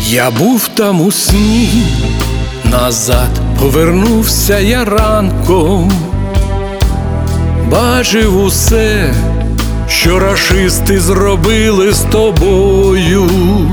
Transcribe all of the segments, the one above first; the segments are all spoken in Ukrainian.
Я був там у сні, назад повернувся я ранком, бачив усе, що рашисти зробили з тобою.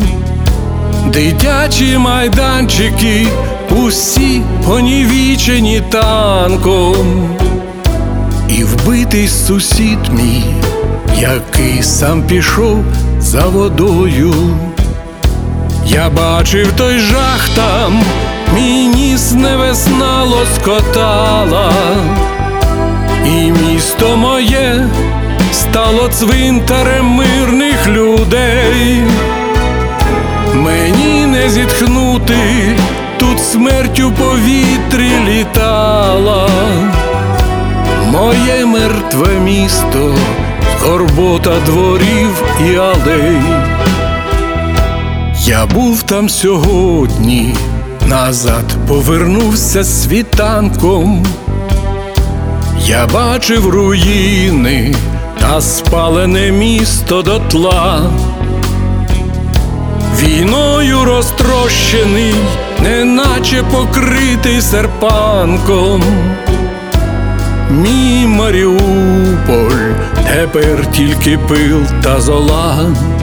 Дитячі майданчики, усі понівічені танком, і вбитий сусід мій, який сам пішов за водою. Я бачив той жах там, мій ніс не весна лоскотала, і місто моє стало цвинтарем мирних людей. Мені не зітхнути, тут смерть у повітрі літала. Моє мертве місто, скорбота дворів і алей. Я був там сьогодні, назад повернувся світанком. Я бачив руїни та спалене місто дотла. Війною розтрощений, неначе покритий серпанком. Мій Маріуполь, тепер тільки пил та зола.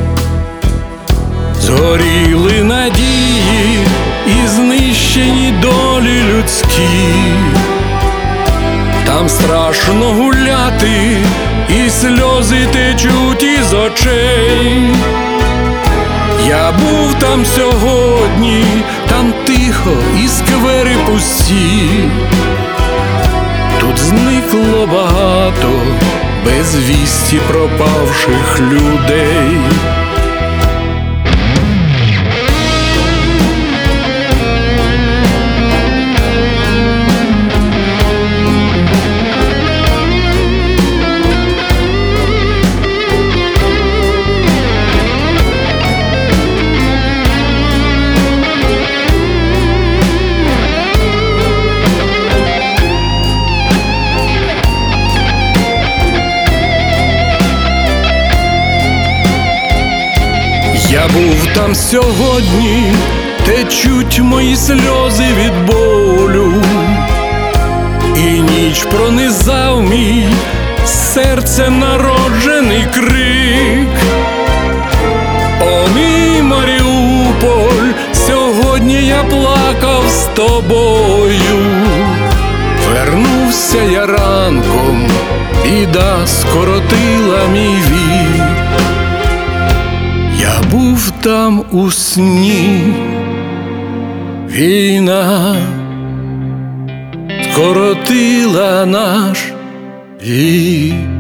Згоріли надії і знищені долі людські. Там страшно гуляти, і сльози течуть із очей. Я був там сьогодні, там тихо і сквери пусті. Тут зникло багато без вісті пропавших людей. Я був там сьогодні, течуть мої сльози від болю, і ніч пронизав мій серцем народжений крик. О, мій Маріуполь, сьогодні я плакав з тобою. Вернувся я ранком, біда скоротила мій вік. Я був там у сні, війна скоротила наш вік.